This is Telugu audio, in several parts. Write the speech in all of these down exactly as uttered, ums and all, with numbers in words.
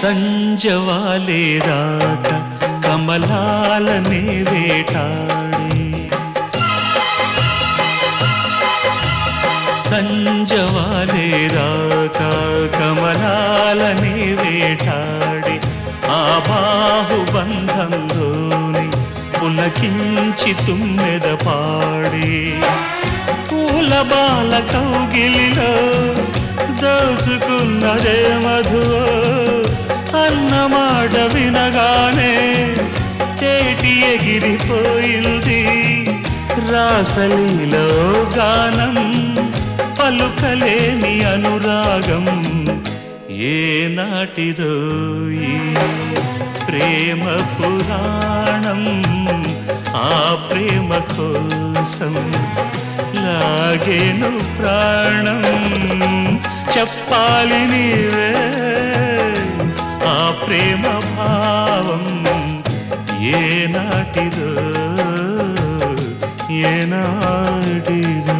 సంజవాలేదాకా కమలాలనే వేటాడి సంజవాలేదాకా కమలాలనే వేటాడి ఆ బాహుబంధంలోని పులకించి తుమ్మెద పాడి పూల బాల కౌగిలిలో దోచుకున్నదే మధువో అన్నమాట వినగానే తేటి ఎగిరిపోయింది రాసలీలో గానం పలుకలేని అనురాగం ఏనాటిదో ఈ ప్రేమ పురాణం ఆ ప్రేమ కోసం లాగేను ప్రాణం చెప్పాలి నీవే ఆ ప్రేమ భావం ఏనాటిదో ఏనాటిదో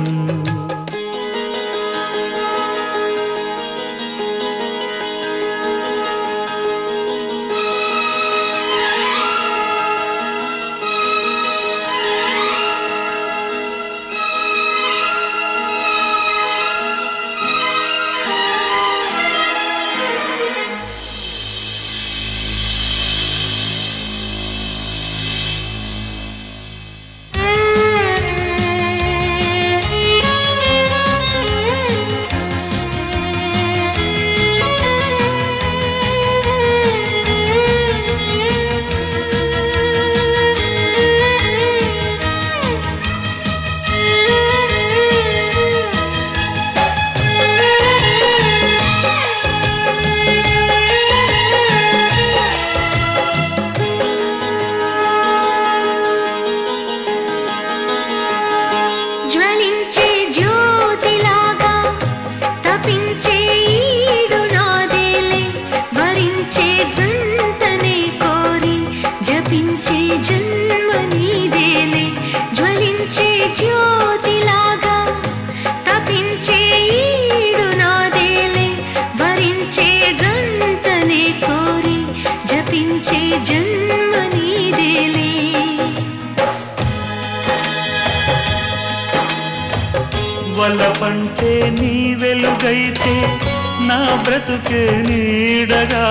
వలపంటే నీ వెలుగైతే నా బ్రతుకే నీడగా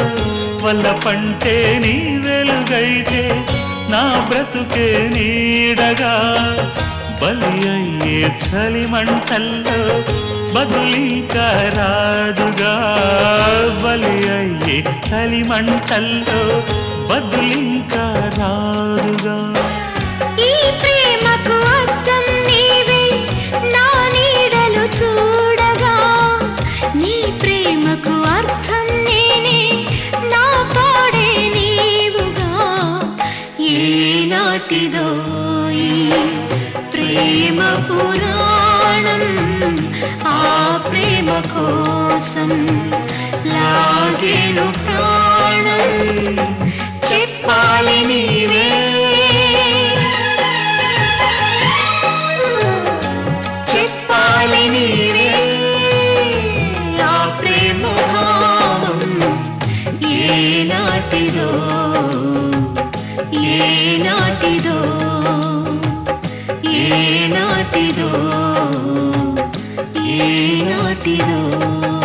వలపంటే నీ వెలుగైతే నా బ్రతుకే నీడగా బలి అయ్యే చలి మంటల్లో బదులింకా రాదుగా బలి అయ్యే చలి మంటల్లో బదులింకా రాదుగా ఈ ప్రేమకు అర్థం నీవే నా నీడలు చూడగా నీ ప్రేమకు అర్థం నేనే నా తోడే నీవుగా ఏనాటిదో ఈ ప్రేమ పురాణం ఆ ప్రేమ కోసం లాగేను ప్రాణం చెప్పాలి నీవే చెప్పాలి నీవే ఆ ప్రేమ భావం ఏనాటిదో ఏనాటిదో ఏనాటిదో ఏనాటిదో